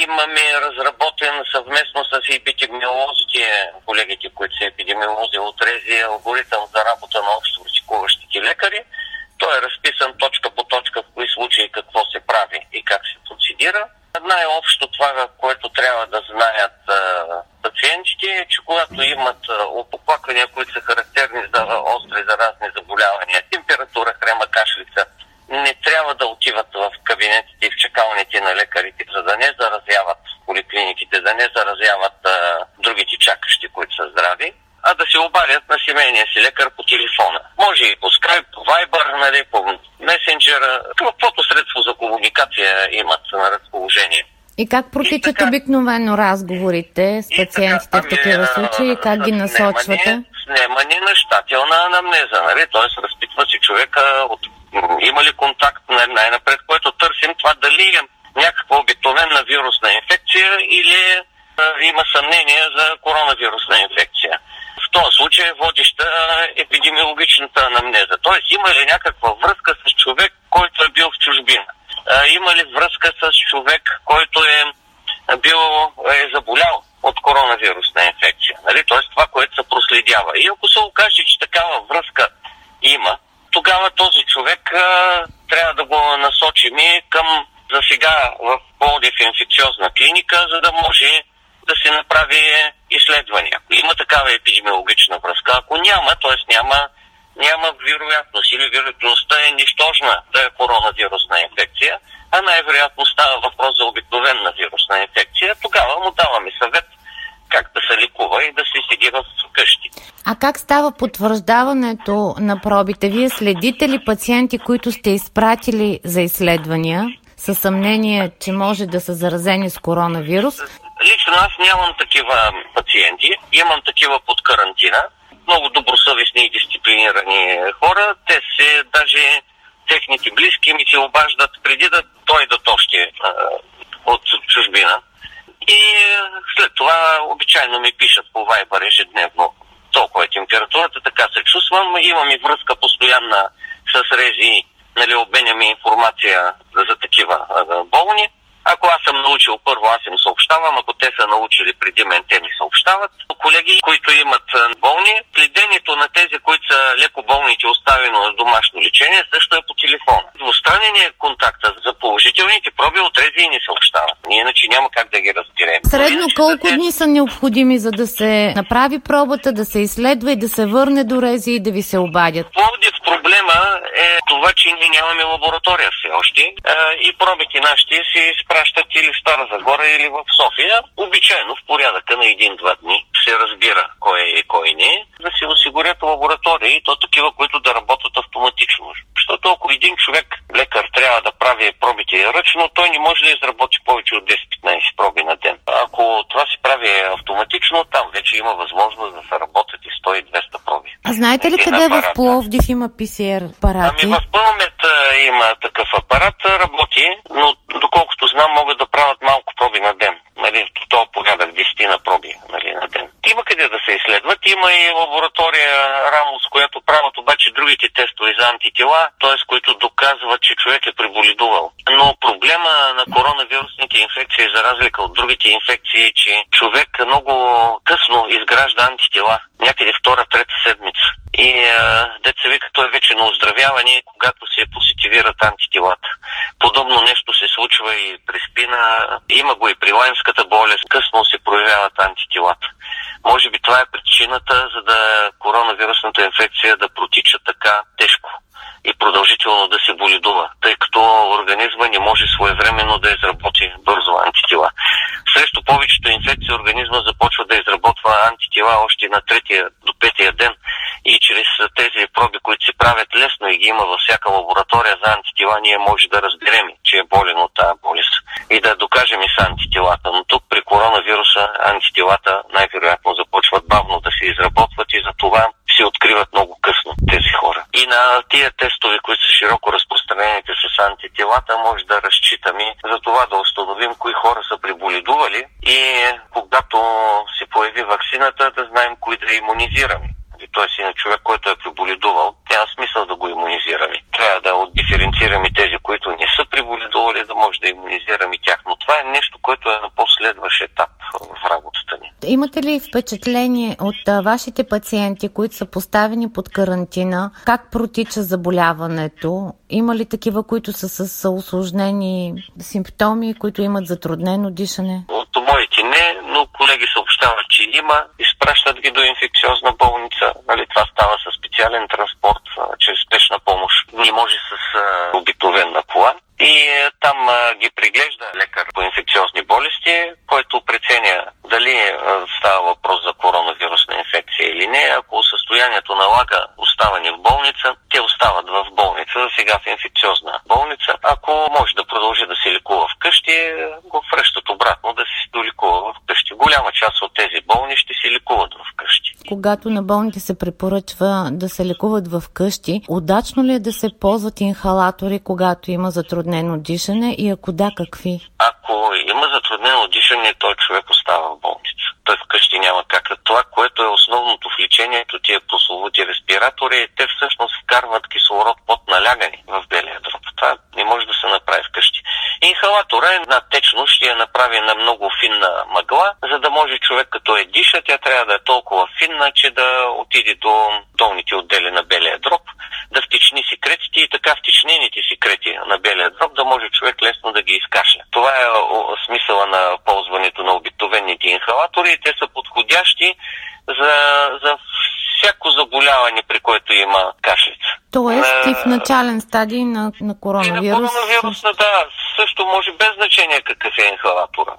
имаме разработен съвместно с епидемиолозите, колегите, които са епидемиолози от РЗИ, алгоритъм за работа на общо практикуващите лекари. Той е разписан точка по точка в кои случаи какво се прави и как се процедира. Най-общо това, което трябва да знаят пациентите, е, че когато имат опоплаквания, които са характерни за остри заразни заболявания, температура, хрема, кашлица, не трябва да отиват в кабинетите и в чакалните на лекарите, за да не заразяват поликлиниките, да не заразяват другите чакащи, които са здрави, а да се обадят на семейния си лекар по телефона. Може и по Skype, по Viber, по месенджера, каквото средство за комуникация имат на разположение. И как протичат обикновено разговорите с пациентите в такива случаи? Как ги насочвате? Снимане на щателна анамнеза, т.е. разпитва се човека има ли контакт, най-напред, което търсим това дали е някаква обикновена вирусна инфекция или има съмнение за коронавирусна инфекция. В този случай водеща епидемиологичната анамнеза. Т.е. има ли някаква връзка с човек, който е бил в чужбина? Има ли връзка с човек, който е заболял от коронавирусна инфекция? Т.е. това, което се проследява. И ако се окаже, че такава връзка има, тогава този човек трябва да го насочим към за сега в Пловдив инфекциозна клиника, за да може да се направи изследвания. Има такава епидемиологична връзка. Ако няма, т.е. няма вероятност или вероятността е нищожна да е коронавирусна инфекция, а най-вероятно става въпрос за обикновена вирусна инфекция, тогава му даваме съвет как да се лекува и да се седи в къщи. А как става потвърждаването на пробите? Вие следите ли пациенти, които сте изпратили за изследвания със съмнение, че може да са заразени с коронавирус? Лично аз нямам такива пациенти, имам такива под карантина. Много добросъвестни и дисциплинирани хора. Те даже техните близки ми се обаждат преди да дойдат още от чужбина. И след това обичайно ми пишат по Viber ежедневно. Толкова е температурата, така се чувствам. Имам и връзка постоянна с РЗИ, обменяме информация за такива болни. Ако аз съм научил първо, аз им съобщавам. Ако те са научили преди мен, те ми съобщават. Колеги, които имат болни, следението на тези, които са леко болните, оставено на домашно лечение, също е по телефона. Двустранен е контакта за положителните проби от РЗИ ни съобщават. Иначе няма как да ги разберем. Средно колко дни са необходими, за да се направи пробата, да се изследва и да се върне до РЗИ и да ви се обадят? Пловдив проблема е това, че ние нямаме лаборатория все още и пробите нашите се изпращат или в Стара Загора, или в София. Обичайно в порядъка на 1-2 дни се разбира кой е и кой не е, да се осигурят лаборатории, то такива, които да работят автоматично. Защото ако един човек, лекар, трябва да прави пробите ръчно, той не може да изработи повече от 10-15 проби на ден. Ако това се прави автоматично, там вече има възможност да се работят и 100-200 проби. А знаете ли къде в Пловдив има PCR апарати? В Пълмет има такъв апарат, работи, но доколкото знам, могат да правят малко проби на ден. В този порядък 10 на проби на ден. Има къде да се изследват. Има и лаборатория Рамус, която правят обаче другите тестове за антитела, т.е. които доказват, че човек е преболедувал. Но проблема на коронавирусните инфекции, за разлика от другите инфекции, е, че човек много късно изгражда антитела. Някъде 2-3 седмица. И деца вика, той вече на оздравяване, когато се позитивират антителата. Подобно нещо се случва и при спина. Има го и при лаймската болест. Късно се проявяват антителата. Може би това е причината, за да коронавирусната инфекция да протича така тежко и продължително да се боледува, тъй като организма не може своевременно да изработи бързо антитела. Срещу повечето инфекции организма започва да изработва антитела още на 3 до 5 ден и чрез тези проби, които се правят лесно и ги има във всяка лаборатория за антитела, ние може да разберем, че е болен от тази болест и да докажем и с антителата. Но тук при коронавируса антителата най-вероятно започват бавно да се изработват и за това се откриват много късно тези хора. И на тия тестове, които са широко разпространените с антителата, може да разчитаме за това да установим кои хора са преболедували и когато се появи ваксината, да знаем кои да имунизираме. т.е. и на човек, който е преболедувал, няма смисъл да го имунизираме. Трябва да отдиференцираме тези, които не са преболедували, да може да имунизираме тях. Но това е нещо, което е на последващ етап в работата ни. Имате ли впечатление от вашите пациенти, които са поставени под карантина, как протича заболяването? Има ли такива, които са с усложнени симптоми, които имат затруднено дишане? От моите не, но колеги съобщават, че има. Изпращат ги до инфекциозна болница. Това става със специален транспорт, чрез спешна помощ. Не може с обикновена кола. И там ги преглежда лекар по инфекциозни болести, който преценя дали става въпрос за коронавирусна инфекция или не. Ако състоянието налага оставане в болница, те остават в болница, сега в инфекциозна болница. Ако може да продължи да се лекува вкъщи, го връщат обратно да се долекува вкъщи. Голяма част от тези болни ще се лекуват вкъщи. Когато на болните се препоръчва да се лекуват вкъщи, удачно ли е да се ползват инхалатори, когато има затруднено дишане и ако да, какви? Ако има затруднено дишане, той човек остава в болница. Той вкъщи няма как. Това, което е основното в лечението, тия прословути респиратори, те всъщност вкарват кислород под налягане в белия дроб. Това не може да се направи вкъщи. Инхалатора е на течност, ще я направи на много финна мъгла, за да може човек като диша, тя трябва да е толкова финна, че да отиде до долните отдели на белия дроб, да втечни секретите и така втечнените секрети на белия дроб да може човек лесно да ги изкашля. Това е смисъла на ползването на обикновените инхалатори и те са подходящи за всяко заболяване, при което има кашлица. Тоест и в начален стадий на коронавирус? И на коронавирусна, да. Също може без значение какъв е инхалатора.